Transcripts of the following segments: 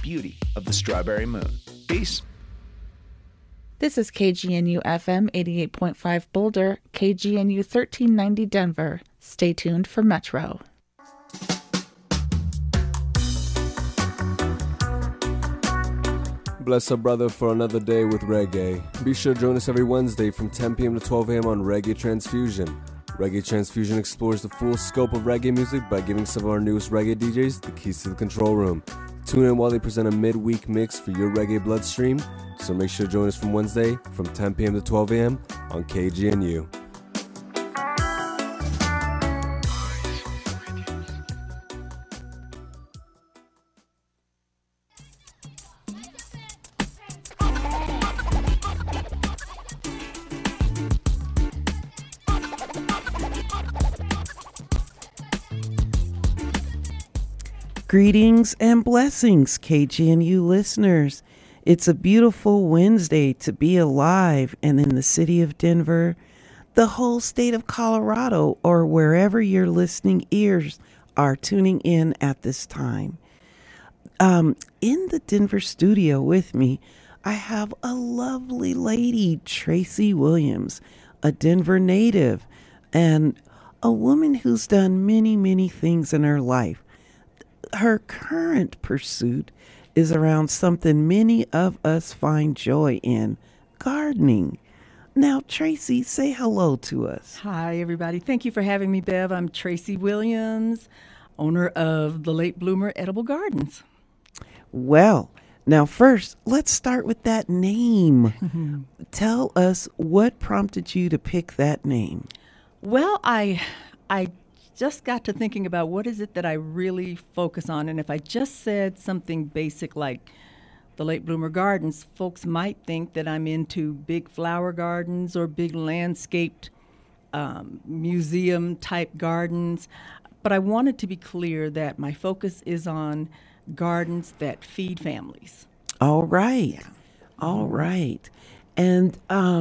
beauty of the Strawberry Moon. Peace. This is KGNU FM 88.5 Boulder, KGNU 1390 Denver. Stay tuned for Metro. Bless our brother for another day with reggae. Be sure to join us every Wednesday from 10 p.m. to 12 a.m. on Reggae Transfusion. Reggae Transfusion explores the full scope of reggae music by giving some of our newest reggae DJs the keys to the control room. Tune in while they present a midweek mix for your reggae bloodstream. So make sure to join us from Wednesday from 10 p.m. to 12 a.m. on KGNU. Greetings and blessings, KGNU listeners. It's a beautiful Wednesday to be alive and in the city of Denver, the whole state of Colorado, or wherever your listening ears are tuning in at this time. In the Denver studio with me, I have a lovely lady, Tracy Williams, a Denver native, and a woman who's done many, many things in her life. Her current pursuit is around something many of us find joy in, gardening. Now, Tracy, say hello to us. Hi, everybody. Thank you for having me, Bev. I'm Tracy Williams, owner of the Late Bloomer Edible Gardens. Well, now first, let's start with that name. Tell us what prompted you to pick that name. Well, I just got to thinking about what is it that I really focus on. And if I just said something basic like the Late Bloomer Gardens, folks might think that I'm into big flower gardens or big landscaped museum type gardens. But I wanted to be clear that my focus is on gardens that feed families. All right. Yeah. All right. And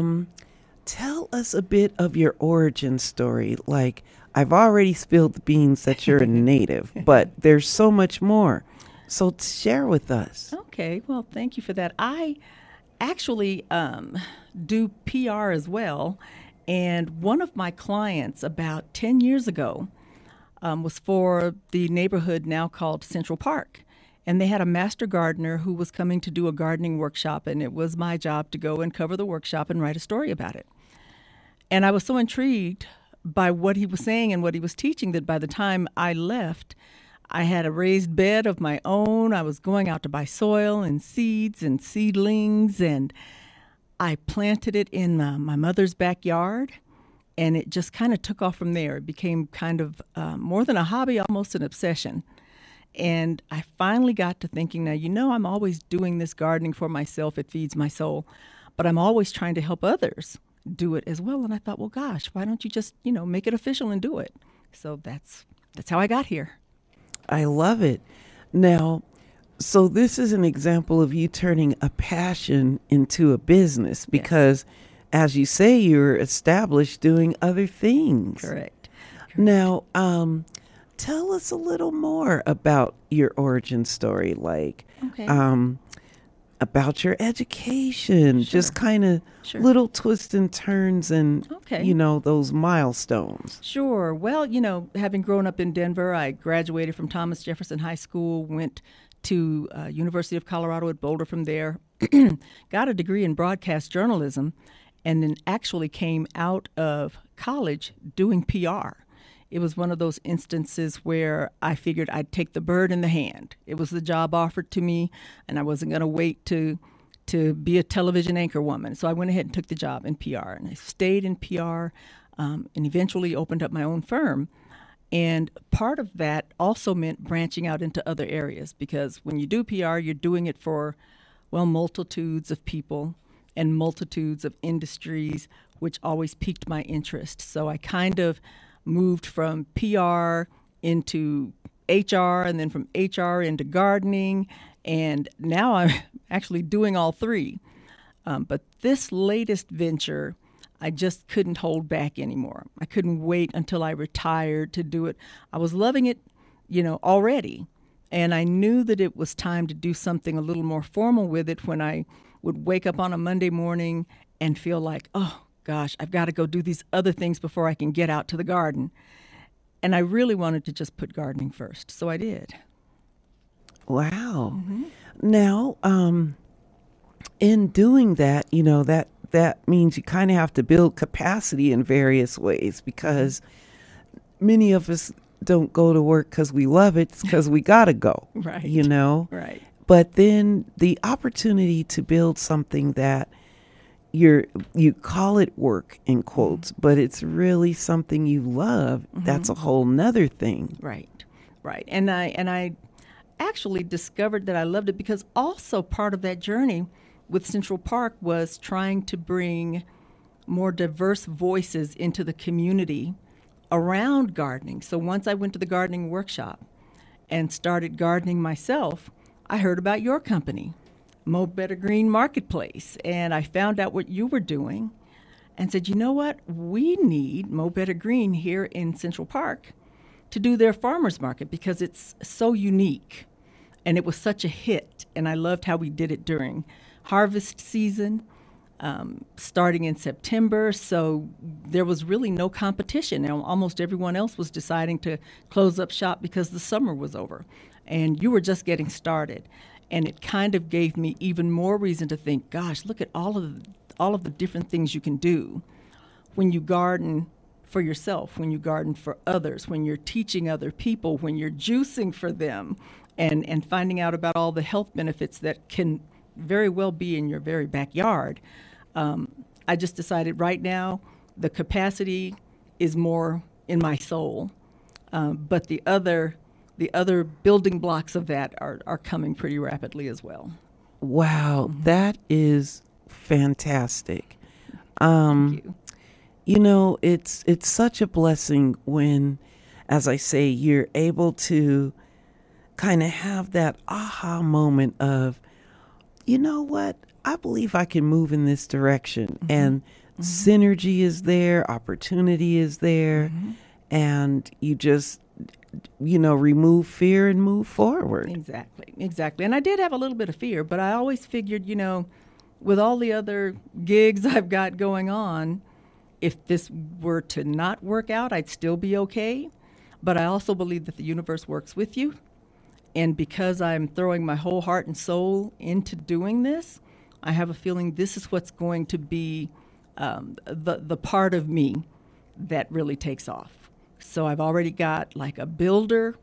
tell us a bit of your origin story. Like, I've already spilled the beans that you're a native, but there's so much more. So share with us. Okay. Well, thank you for that. I actually do PR as well. And one of my clients about 10 years ago was for the neighborhood now called Central Park. And they had a master gardener who was coming to do a gardening workshop, and it was my job to go and cover the workshop and write a story about it. And I was so intrigued by what he was saying and what he was teaching that by the time I left, I had a raised bed of my own. I was going out to buy soil and seeds and seedlings, and I planted it in my mother's backyard, and it just kind of took off from there. It became kind of more than a hobby, almost an obsession. And I finally got to thinking, now, I'm always doing this gardening for myself. It feeds my soul, but I'm always trying to help others do it as well. And I thought, well, gosh, why don't you just, make it official and do it? So that's how I got here. I love it. Now, so this is an example of you turning a passion into a business because, as you say, you're established doing other things. Correct. Now, tell us a little more about your origin story, like about your education, just kind of little twists and turns and, those milestones. Sure. Well, having grown up in Denver, I graduated from Thomas Jefferson High School, went to University of Colorado at Boulder from there, got a degree in broadcast journalism, and then actually came out of college doing PR. It was one of those instances where I figured I'd take the bird in the hand. It was the job offered to me, and I wasn't going to wait to be a television anchor woman. So I went ahead and took the job in PR, and I stayed in PR and eventually opened up my own firm. And part of that also meant branching out into other areas because when you do PR, you're doing it for, multitudes of people and multitudes of industries, which always piqued my interest. So I kind of moved from PR into HR and then from HR into gardening. And now I'm actually doing all three. But this latest venture, I just couldn't hold back anymore. I couldn't wait until I retired to do it. I was loving it, already. And I knew that it was time to do something a little more formal with it when I would wake up on a Monday morning and feel like, oh, gosh, I've got to go do these other things before I can get out to the garden. And I really wanted to just put gardening first, so I did. Wow. Now, in doing that, that means you kind of have to build capacity in various ways, because many of us don't go to work because we love it, because we got to go, Right. Right. But then the opportunity to build something that you call it work in quotes, but it's really something you love, that's a whole nother thing. Right. And I actually discovered that I loved it because also part of that journey with Central Park was trying to bring more diverse voices into the community around gardening. So once I went to the gardening workshop and started gardening myself, I heard about your company, Mo Better Green Marketplace, and I found out what you were doing and said, you know what, we need Mo Better Green here in Central Park to do their farmers market because it's so unique and it was such a hit, and I loved how we did it during harvest season, starting in September, so there was really no competition. Now, almost everyone else was deciding to close up shop because the summer was over, and you were just getting started. And it kind of gave me even more reason to think, gosh, look at all of the different things you can do when you garden for yourself, when you garden for others, when you're teaching other people, when you're juicing for them, and finding out about all the health benefits that can very well be in your very backyard. I just decided right now the capacity is more in my soul, but the other building blocks of that are coming pretty rapidly as well. Wow, that is fantastic. Thank you. It's such a blessing when, as I say, you're able to kind of have that aha moment of, you know what, I believe I can move in this direction. And synergy is there, opportunity is there, and you just, remove fear and move forward. Exactly. And I did have a little bit of fear, but I always figured, with all the other gigs I've got going on, if this were to not work out, I'd still be okay. But I also believe that the universe works with you. And because I'm throwing my whole heart and soul into doing this, I have a feeling this is what's going to be the part of me that really takes off. So I've already got like a builder.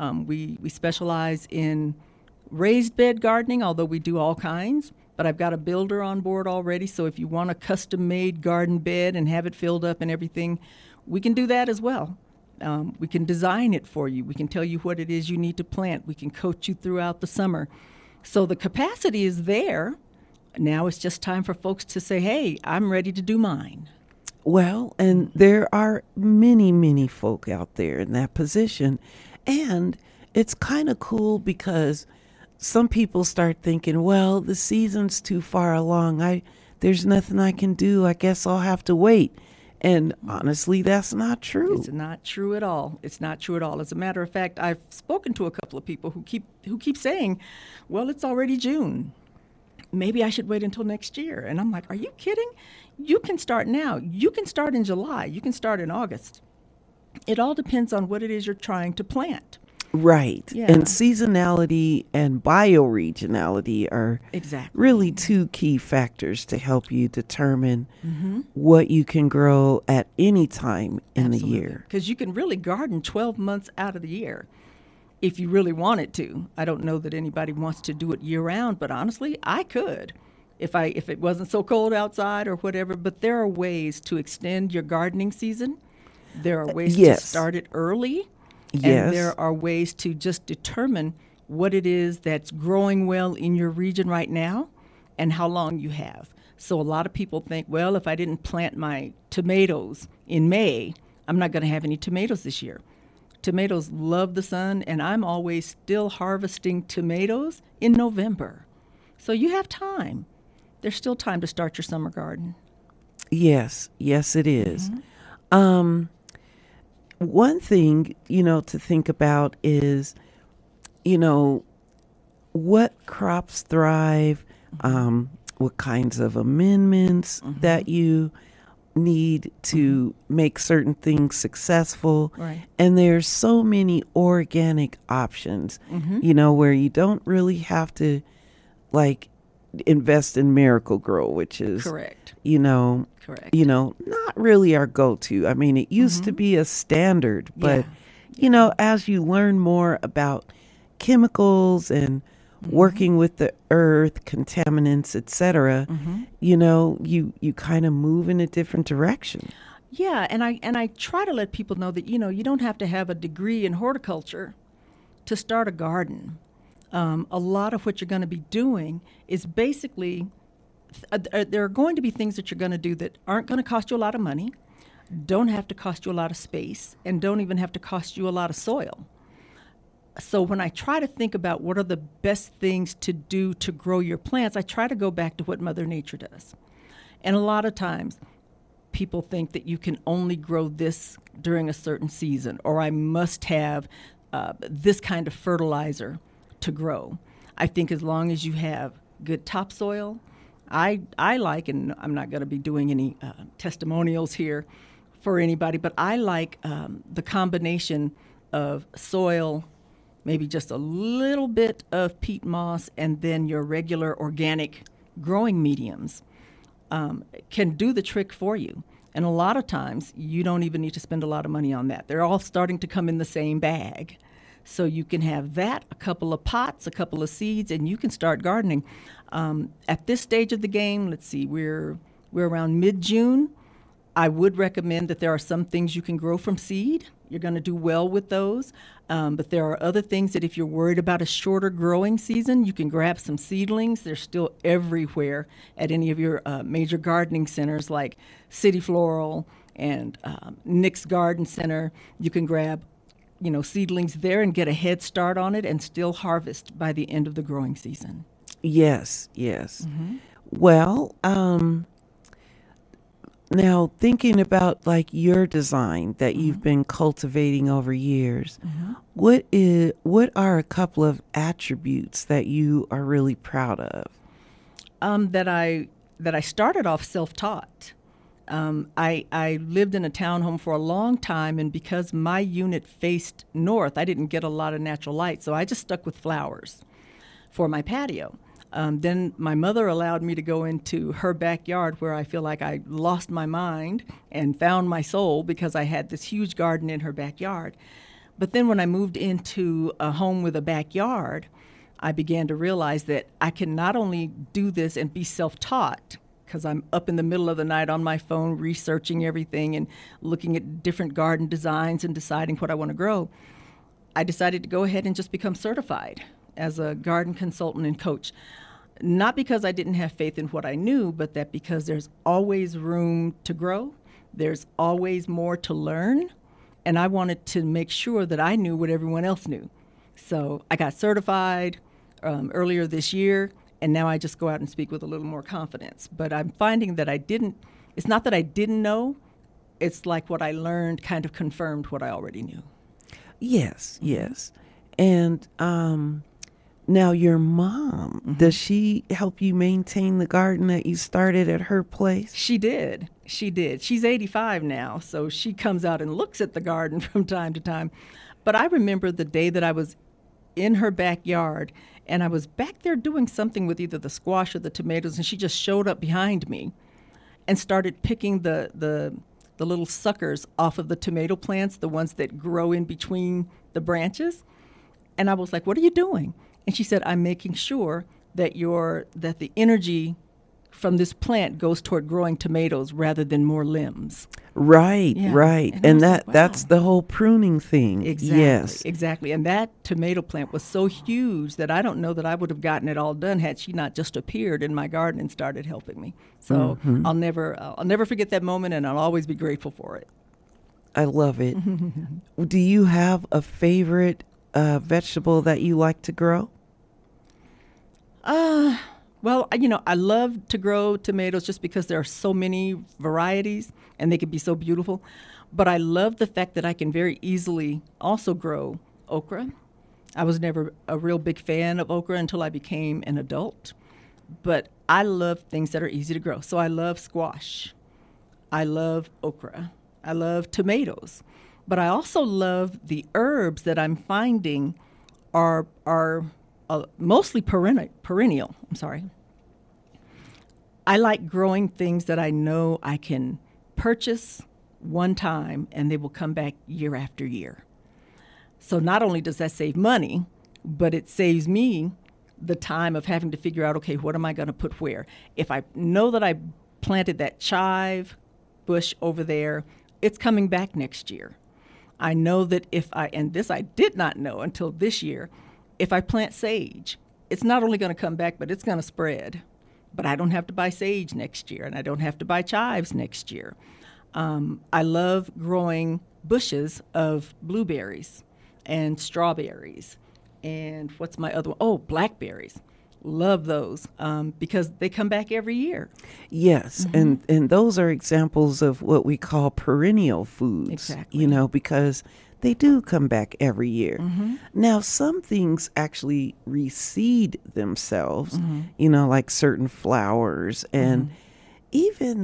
We specialize in raised bed gardening, although we do all kinds. But I've got a builder on board already. So if you want a custom-made garden bed and have it filled up and everything, we can do that as well. We can design it for you. We can tell you what it is you need to plant. We can coach you throughout the summer. So the capacity is there. Now it's just time for folks to say, hey, I'm ready to do mine. Well, and there are many, many folk out there in that position. And it's kind of cool because some people start thinking, well, the season's too far along. There's nothing I can do. I guess I'll have to wait. And honestly, that's not true. It's not true at all. It's not true at all. As a matter of fact, I've spoken to a couple of people who keep saying, well, it's already June. Maybe I should wait until next year. And I'm like, are you kidding? You can start now. You can start in July. You can start in August. It all depends on what it is you're trying to plant. Right. Yeah. And seasonality and bioregionality are really two key factors to help you determine what you can grow at any time in the year. Because you can really garden 12 months out of the year if you really wanted to. I don't know that anybody wants to do it year round, but honestly, I could if it wasn't so cold outside or whatever. But there are ways to extend your gardening season. There are ways to start it early. Yes. And there are ways to just determine what it is that's growing well in your region right now and how long you have. So a lot of people think, well, if I didn't plant my tomatoes in May, I'm not going to have any tomatoes this year. Tomatoes love the sun, and I'm always still harvesting tomatoes in November. So you have time. There's still time to start your summer garden. Yes, it is. One thing, to think about is you know, what crops thrive, what kinds of amendments that you need to make certain things successful. Right. And there's so many organic options, you know, where you don't really have to like invest in Miracle-Gro, which is Correct. you know, Correct. you know, not really our go-to. I mean, it used to be a standard, but you know, as you learn more about chemicals and working with the earth, contaminants, etc., you know, you kind of move in a different direction. Yeah, and I try to let people know that, you know, you don't have to have a degree in horticulture to start a garden. A lot of what you're going to be doing is basically, there are going to be things that you're going to do that aren't going to cost you a lot of money, don't have to cost you a lot of space, and don't even have to cost you a lot of soil. So when I try to think about what are the best things to do to grow your plants, I try to go back to what Mother Nature does. And a lot of times, people think that you can only grow this during a certain season, or I must have this kind of fertilizer to grow. I think as long as you have good topsoil, I like, and I'm not going to be doing any testimonials here for anybody, but I like the combination of soil, maybe just a little bit of peat moss, and then your regular organic growing mediums can do the trick for you. And a lot of times, you don't even need to spend a lot of money on that. They're all starting to come in the same bag. So you can have that, a couple of pots, a couple of seeds, and you can start gardening. At this stage of the game, let's see, we're around mid-June. I would recommend that there are some things you can grow from seed. You're going to do well with those. But there are other things that if you're worried about a shorter growing season, you can grab some seedlings. They're still everywhere at any of your major gardening centers like City Floral and Nick's Garden Center. You can grab, you know, seedlings there and get a head start on it and still harvest by the end of the growing season. Yes. Well, now thinking about like your design that you've been cultivating over years, what are a couple of attributes that you are really proud of? That I started off self-taught. I lived in a townhome for a long time, and because my unit faced north, I didn't get a lot of natural light, so I just stuck with flowers for my patio. Then my mother allowed me to go into her backyard, where I feel like I lost my mind and found my soul because I had this huge garden in her backyard. But then when I moved into a home with a backyard, I began to realize that I can not only do this and be self-taught, because I'm up in the middle of the night on my phone researching everything and looking at different garden designs and deciding what I want to grow. I decided to go ahead and just become certified as a garden consultant and coach. Not because I didn't have faith in what I knew, but that because there's always room to grow, there's always more to learn, and I wanted to make sure that I knew what everyone else knew. So I got certified earlier this year, and now I just go out and speak with a little more confidence. But I'm finding that it's not that I didn't know, it's like what I learned kind of confirmed what I already knew. Yes. And now your mom, does she help you maintain the garden that you started at her place? She did. She's 85 now, so she comes out and looks at the garden from time to time. But I remember the day that I was in her backyard, and I was back there doing something with either the squash or the tomatoes, and she just showed up behind me and started picking the little suckers off of the tomato plants, the ones that grow in between the branches. And I was like, "What are you doing?" And she said, "I'm making sure that the energy from this plant goes toward growing tomatoes rather than more limbs." Right. And like, wow. That's the whole pruning thing. Exactly. And that tomato plant was so huge that I don't know that I would have gotten it all done had she not just appeared in my garden and started helping me. So I'll never forget that moment, and I'll always be grateful for it. I love it. Do you have a favorite vegetable that you like to grow? Well, I love to grow tomatoes just because there are so many varieties and they can be so beautiful. But I love the fact that I can very easily also grow okra I was never a real big fan of okra until I became an adult. But I love things that are easy to grow. So I love squash. I love okra. I love tomatoes. But I also love the herbs that I'm finding are mostly perennial. I'm sorry. I like growing things that I know I can purchase one time and they will come back year after year. So not only does that save money, but it saves me the time of having to figure out, okay, what am I going to put where? If I know that I planted that chive bush over there, it's coming back next year. I know that and this I did not know until this year, if I plant sage, it's not only going to come back, but it's going to spread. But I don't have to buy sage next year, and I don't have to buy chives next year. I love growing bushes of blueberries and strawberries. And what's my other one? Oh, blackberries. Love those because they come back every year. Yes, and those are examples of what we call perennial foods. Exactly. Because they do come back every year. Now, some things actually reseed themselves, like certain flowers and even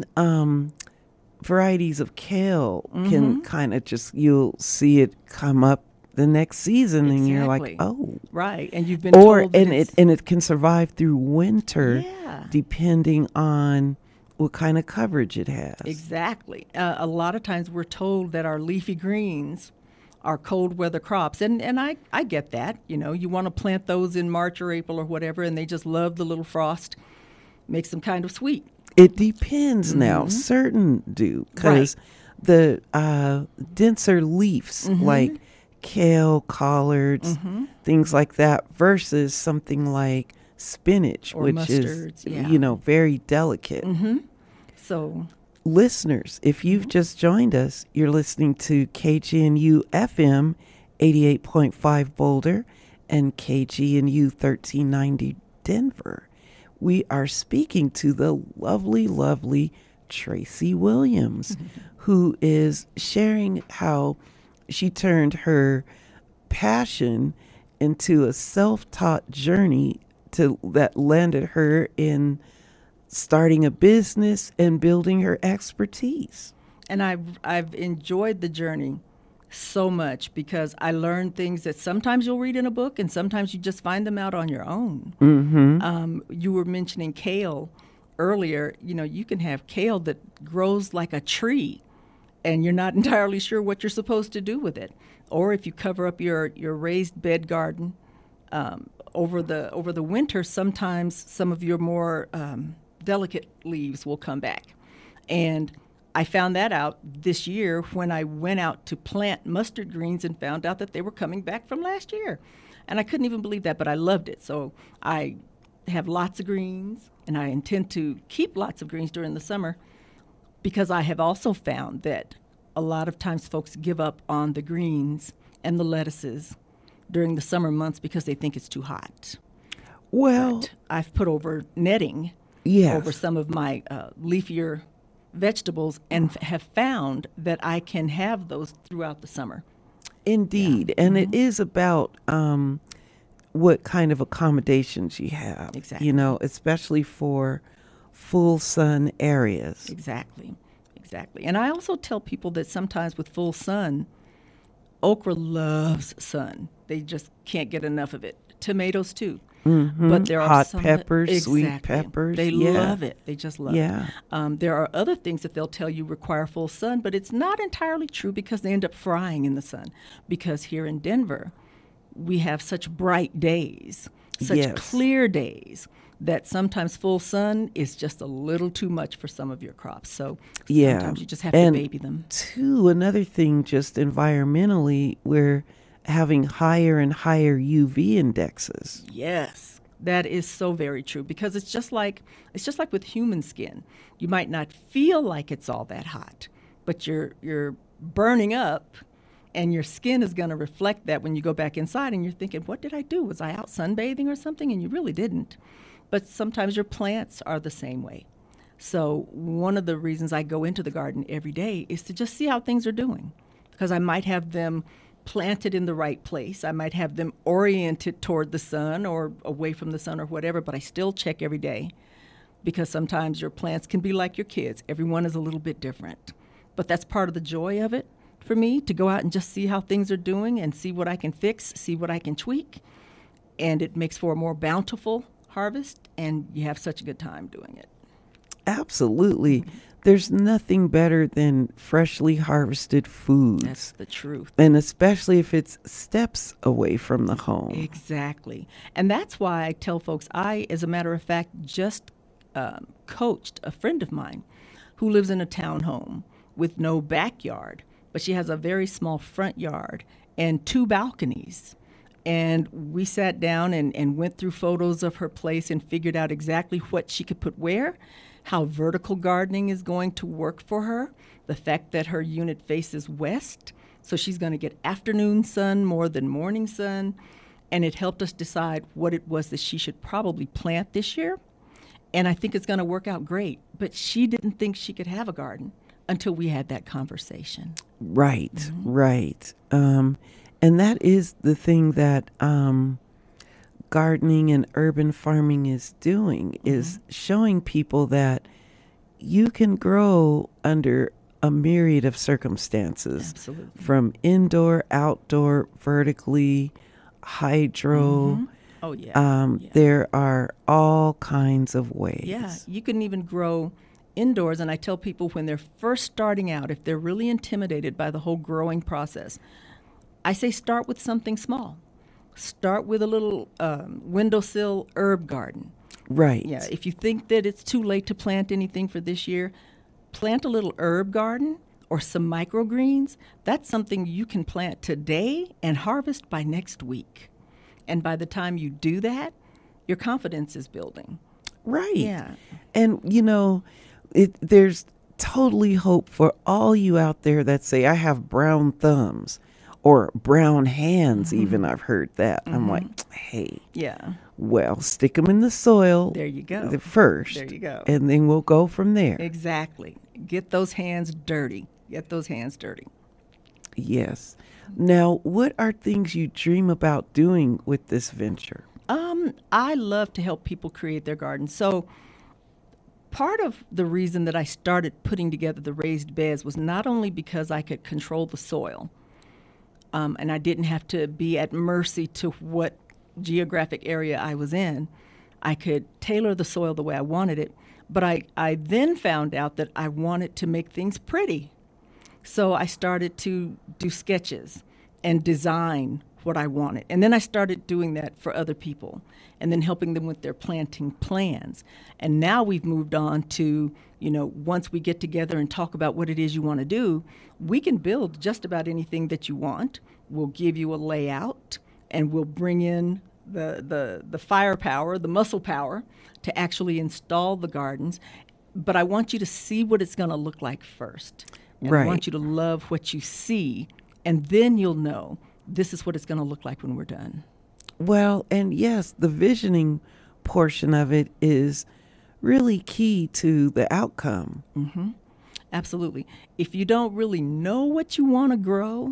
varieties of kale can kind of you'll see it come up the next season and you're like, oh, right. And you've been told that it can survive through winter depending on what kind of coverage it has. Exactly. A lot of times we're told that our leafy greens are cold weather crops, and I get that. You want to plant those in March or April or whatever, and they just love the little frost, makes them kind of sweet. It depends now. Certain do, because the denser leaves like kale, collards, things like that, versus something like spinach, or which mustards, is, very delicate. So, listeners, if you've just joined us, you're listening to KGNU FM 88.5 Boulder and KGNU 1390 Denver. We are speaking to the lovely, lovely Tracy Williams, who is sharing how she turned her passion into a self-taught journey that landed her in starting a business and building her expertise. And I've enjoyed the journey so much because I learned things that sometimes you'll read in a book and sometimes you just find them out on your own. You were mentioning kale earlier. You can have kale that grows like a tree and you're not entirely sure what you're supposed to do with it. Or if you cover up your raised bed garden over the winter, sometimes some of your more delicate leaves will come back. And I found that out this year when I went out to plant mustard greens and found out that they were coming back from last year. And I couldn't even believe that, but I loved it. So I have lots of greens, and I intend to keep lots of greens during the summer, because I have also found that a lot of times folks give up on the greens and the lettuces during the summer months because they think it's too hot. Well, but I've put over netting over some of my leafier vegetables and have found that I can have those throughout the summer. Indeed. And it is about what kind of accommodations you have. Exactly. Especially for full sun areas. Exactly. And I also tell people that sometimes with full sun, okra loves sun. They just can't get enough of it. Tomatoes too. But there are hot some peppers, sweet peppers. They love it. They just love it. There are other things that they'll tell you require full sun, but it's not entirely true because they end up frying in the sun. Because here in Denver, we have such bright days, such clear days, that sometimes full sun is just a little too much for some of your crops. So sometimes you just have to baby them. Too, another thing, just environmentally, we're having higher and higher UV indexes. Yes, that is so very true, because it's just like with human skin. You might not feel like it's all that hot, but you're burning up, and your skin is going to reflect that when you go back inside, and you're thinking, what did I do? Was I out sunbathing or something? And you really didn't. But sometimes your plants are the same way. So one of the reasons I go into the garden every day is to just see how things are doing, because I might have them planted in the right place. I might have them oriented toward the sun or away from the sun or whatever, but I still check every day, because sometimes your plants can be like your kids. Everyone is a little bit different. But that's part of the joy of it for me, to go out and just see how things are doing and see what I can fix, see what I can tweak. And it makes for a more bountiful harvest, and you have such a good time doing it. Absolutely. There's nothing better than freshly harvested foods. That's the truth. And especially if it's steps away from the home. Exactly. And that's why I tell folks, I, as a matter of fact, just coached a friend of mine who lives in a townhome with no backyard, but she has a very small front yard and 2 balconies. And we sat down and went through photos of her place and figured out exactly what she could put where, how vertical gardening is going to work for her, the fact that her unit faces west, so she's going to get afternoon sun more than morning sun. And it helped us decide what it was that she should probably plant this year. And I think it's going to work out great. But she didn't think she could have a garden until we had that conversation. Right, right. And that is the thing that gardening and urban farming is doing, is showing people that you can grow under a myriad of circumstances. Absolutely. From indoor, outdoor, vertically, hydro. Oh, yeah. There are all kinds of ways. Yeah, you can even grow indoors. And I tell people, when they're first starting out, if they're really intimidated by the whole growing process, I say start with something small. Start with a little windowsill herb garden. Right. Yeah, if you think that it's too late to plant anything for this year, plant a little herb garden or some microgreens. That's something you can plant today and harvest by next week. And by the time you do that, your confidence is building. Right. Yeah. And, you know, there's totally hope for all you out there that say, I have brown thumbs or brown hands, even. I've heard that. I'm like, hey. Yeah. Well, stick them in the soil. There you go. First. There you go. And then we'll go from there. Exactly. Get those hands dirty. Get those hands dirty. Yes. Now, what are things you dream about doing with this venture? I love to help people create their gardens. So part of the reason that I started putting together the raised beds was not only because I could control the soil, and I didn't have to be at mercy to what geographic area I was in. I could tailor the soil the way I wanted it. But I then found out that I wanted to make things pretty. So I started to do sketches and design what I wanted. And then I started doing that for other people and then helping them with their planting plans. And now we've moved on to, you know, once we get together and talk about what it is you want to do, we can build just about anything that you want. We'll give you a layout and we'll bring in the firepower, the muscle power to actually install the gardens. But I want you to see what it's going to look like first. And Right. I want you to love what you see, and then you'll know this is what it's going to look like when we're done. Well, and yes, the visioning portion of it is really key to the outcome. Absolutely. If you don't really know what you want to grow,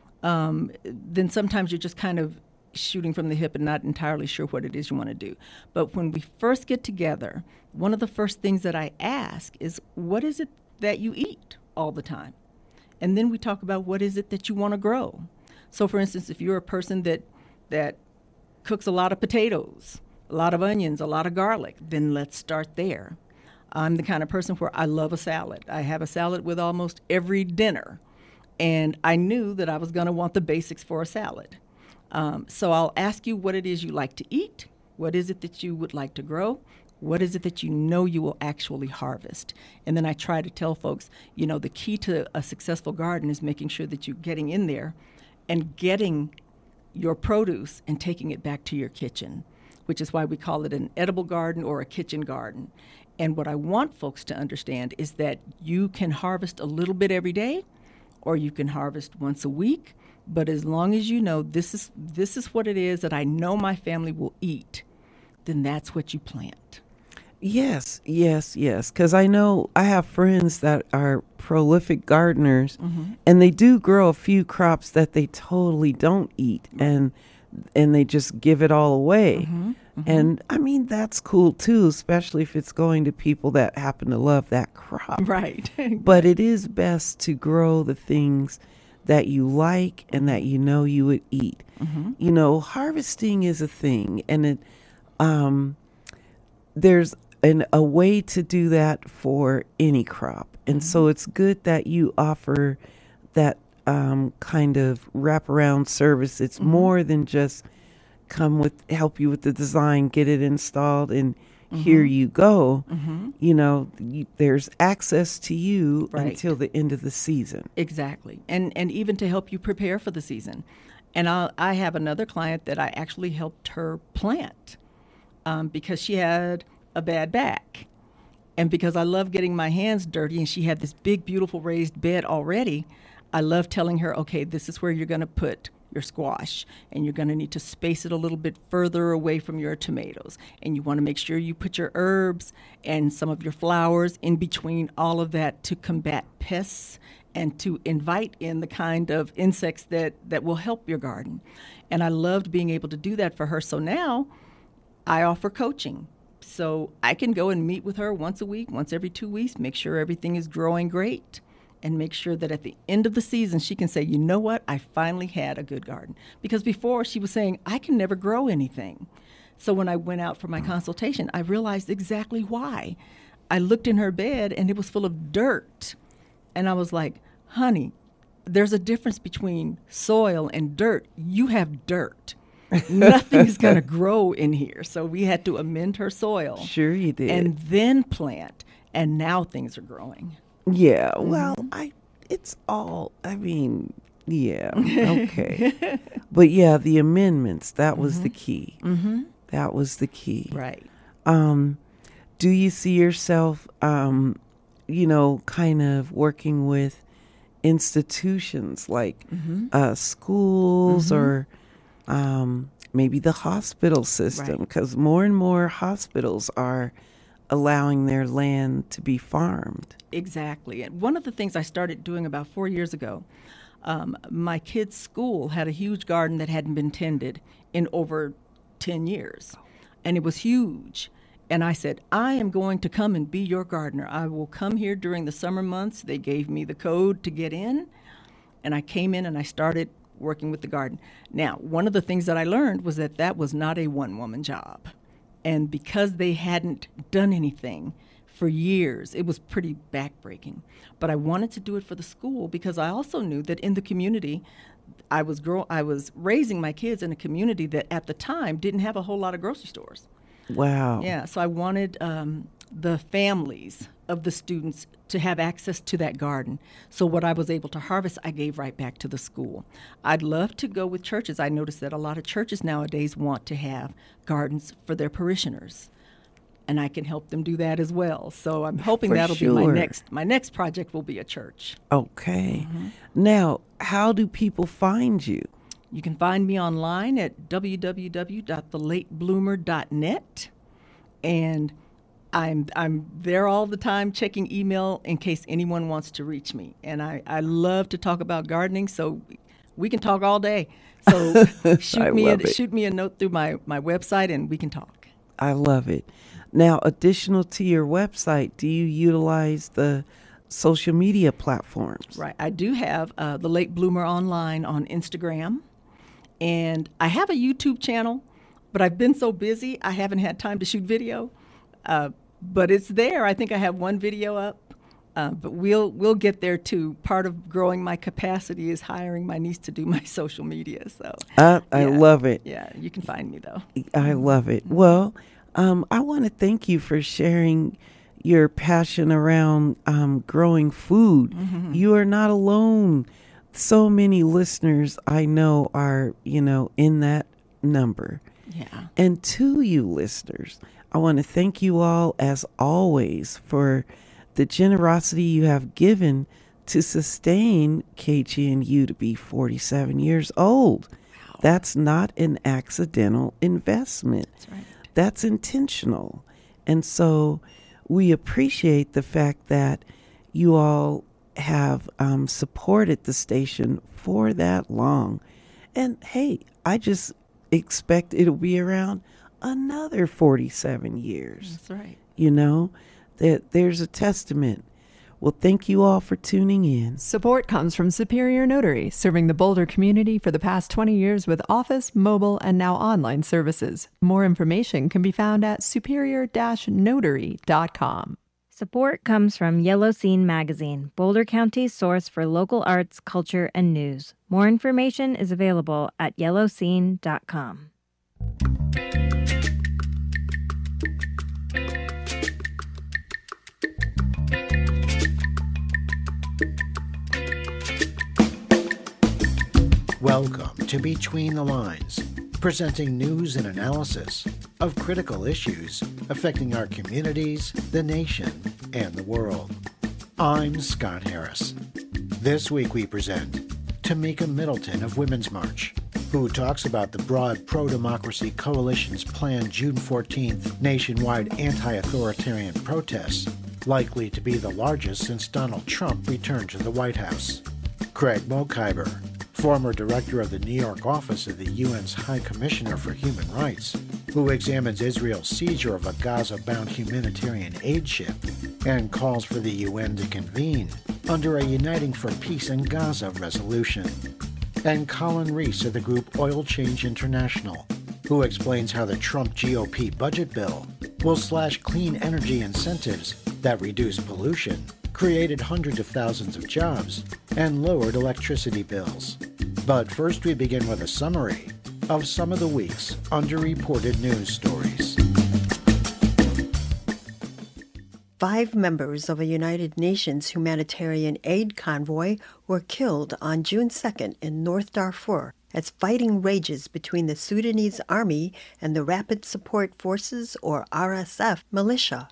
then sometimes you're just kind of shooting from the hip and not entirely sure what it is you want to do. But when we first get together, one of the first things that I ask is, what is it that you eat all the time? And then we talk about what is it that you want to grow. So for instance, if you're a person that cooks a lot of potatoes, a lot of onions, a lot of garlic, then let's start there. I'm the kind of person where I love a salad. I have a salad with almost every dinner. And I knew that I was going to want the basics for a salad. So I'll ask you what it is you like to eat. What is it that you would like to grow? What is it that you know you will actually harvest? And then I try to tell folks, you know, the key to a successful garden is making sure that you're getting in there and getting your produce and taking it back to your kitchen, which is why we call it an edible garden or a kitchen garden. And what I want folks to understand is that you can harvest a little bit every day, or you can harvest once a week. But as long as you know this is what it is that I know my family will eat, then that's what you plant. Yes, yes, yes. Because I know I have friends that are prolific gardeners, and they do grow a few crops that they totally don't eat, and they just give it all away. And I mean, that's cool too, especially if it's going to people that happen to love that crop. Right. But it is best to grow the things that you like and that you know you would eat. You know, harvesting is a thing, and it there's a way to do that for any crop. And so it's good that you offer that kind of wraparound service. It's more than just help you with the design, get it installed, and here you go. You know, there's access to you until the end of the season. Exactly. And even to help you prepare for the season. And I have another client that I actually helped her plant because she had a bad back. And because I love getting my hands dirty, and she had this big, beautiful raised bed already, I love telling her, okay, this is where you're going to put your squash, and you're going to need to space it a little bit further away from your tomatoes. And you want to make sure you put your herbs and some of your flowers in between all of that to combat pests and to invite in the kind of insects that will help your garden. And I loved being able to do that for her. So now I offer coaching. So I can go and meet with her once a week, once every 2 weeks, make sure everything is growing great, and make sure that at the end of the season she can say, you know what, I finally had a good garden. Because before she was saying, I can never grow anything. So when I went out for my consultation, I realized exactly why. I looked in her bed and it was full of dirt. And I was like, honey, there's a difference between soil and dirt. You have dirt. Nothing's going to grow in here. So we had to amend her soil. Sure you did. And then plant. And now things are growing. Yeah, well, it's all, I mean, yeah, okay. But yeah, the amendments, that was the key. That was the key. Right. Do you see yourself, you know, kind of working with institutions like schools or maybe the hospital system? Because more and more hospitals are allowing their land to be farmed. Exactly. And one of the things I started doing about 4 years ago, my kids' school had a huge garden that hadn't been tended in over 10 years. And it was huge. And I said, I am going to come and be your gardener. I will come here during the summer months. They gave me the code to get in. And I came in and I started working with the garden. Now, one of the things that I learned was that that was not a one-woman job. And because they hadn't done anything for years, it was pretty backbreaking. But I wanted to do it for the school because I also knew that in the community, I was raising my kids in a community that at the time didn't have a whole lot of grocery stores. Wow. Yeah, so I wanted the families of the students to have access to that garden. So what I was able to harvest, I gave right back to the school. I'd love to go with churches. I noticed that a lot of churches nowadays want to have gardens for their parishioners, and I can help them do that as well. So I'm hoping that'll be my next project will be a church. Okay. Now, how do people find you? You can find me online at www.thelatebloomer.net, and I'm there all the time checking email in case anyone wants to reach me. And I love to talk about gardening, so we can talk all day. So shoot me a note through my website and we can talk. I love it. Now, additional to your website, do you utilize the social media platforms? Right. I do have The Late Bloomer online on Instagram. And I have a YouTube channel, but I've been so busy I haven't had time to shoot video. But it's there. I think I have one video up. But we'll get there too. Part of growing my capacity is hiring my niece to do my social media. So I love it. Yeah, you can find me though. I love it. Well, I want to thank you for sharing your passion around growing food. You are not alone. So many listeners I know are, in that number. Yeah. And to you listeners, I want to thank you all, as always, for the generosity you have given to sustain KGNU to be 47 years old. Wow. That's not an accidental investment. That's right. That's intentional. And so we appreciate the fact that you all have supported the station for that long. And hey, I just expect it'll be around another 47 years. That's right. You know, that there's a testament. Well, thank you all for tuning in. Support comes from Superior Notary, serving the Boulder community for the past 20 years with office, mobile, and now online services. More information can be found at superior-notary.com. Support comes from Yellow Scene Magazine, Boulder County's source for local arts, culture, and news. More information is available at yellowscene.com. Welcome to Between the Lines, presenting news and analysis of critical issues affecting our communities, the nation, and the world. I'm Scott Harris. This week we present Tamika Middleton of Women's March, who talks about the broad pro-democracy coalition's planned June 14th nationwide anti-authoritarian protests, likely to be the largest since Donald Trump returned to the White House. Craig Mokhiber, former director of the New York office of the UN's High Commissioner for Human Rights, who examines Israel's seizure of a Gaza-bound humanitarian aid ship and calls for the UN to convene under a Uniting for Peace in Gaza resolution. And Colin Reese of the group Oil Change International, who explains how the Trump GOP budget bill will slash clean energy incentives that reduce pollution, created hundreds of thousands of jobs, and lowered electricity bills. But first we begin with a summary of some of the week's underreported news stories. 5 members of a United Nations humanitarian aid convoy were killed on June 2nd in North Darfur as fighting rages between the Sudanese army and the Rapid Support Forces, or RSF, militia.